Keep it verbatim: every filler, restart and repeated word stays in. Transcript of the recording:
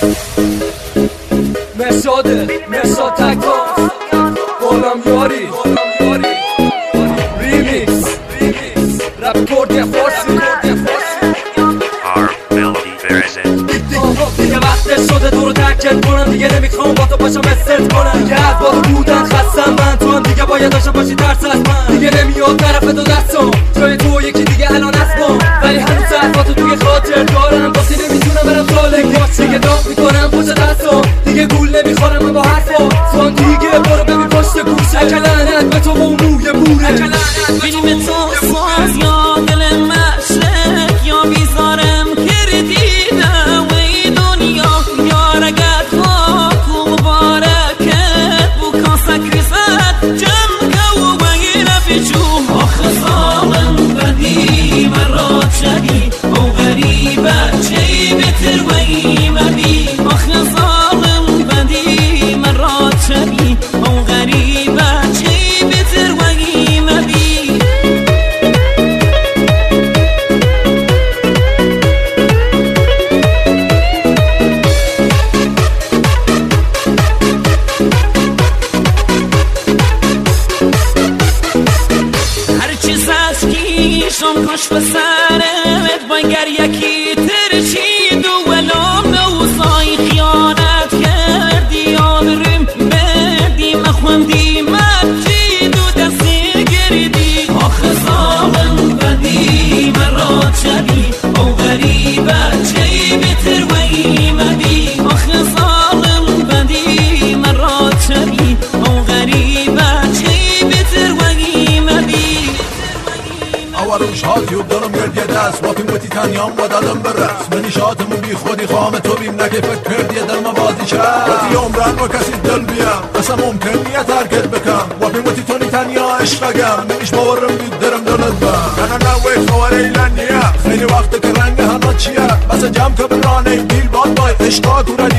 مرساده مرساد تکاس بولم یاری ریمیکس رپ کردی فارسی دیگه وقت شده دورو ترکت کنم، دیگه نمیخوام با تو پاشم استت کنم، دیگه از با تو بودن خستم من، تو هم دیگه باید داشته باشی ترس از من، دیگه نمیاد طرف تو دستم جای تو یکی دیگه الان اسمم، ولی هنوز حرفاتو توی خاطر دارم، واسه نمیتونم برم سالک باش، دیگه داغ میکنم پشت دستم، دیگه گول نمیخورم من با حرفا تو دیگه برو ببین پشت گوشه، اکلنت به تو و اون موی بوره، فیلم تو ساز یا دل مشرق یا بیزارم کردیدم ای دنیا یارگت ها کو مبارکت بو کاسک ریزد جمع و بگیره بیچو آخه ظالم بدی مرات شدی او غریبه چی بتر و ایمدی آخه ظالم بدی مرات شدی او غریبه چی بتر و ایمدی شم کش به سرت بانگر یکی ترشید و ولام نوزای خیانت کردی آبرم بردی مخوندی مجید و دستی گردی آخه ظالم بدی مرات شدی او غریبه چی بتر و ایمدی آخه ظالم بدی مرات شدی او غریبه چی بتر و ایمدی روش هاتیوب دارم گردیه دست با پیموتی تنیام و دادم برس منی شاتمو بی خودی خامه تو بیم نکه فکر کردیه دل ما بازی شد وقتی عمرن با کسی دل بیم اصلا ممکن نیه ترکت بکن و پیموتی تونی تنیا عشقگم نمیش باورم بید درم دلت بم نه نه نه وی خوار ایلن نیه خیلی وقت که رنگ هنا چیه بس جمع که برانه بیل باد بای عشقا تو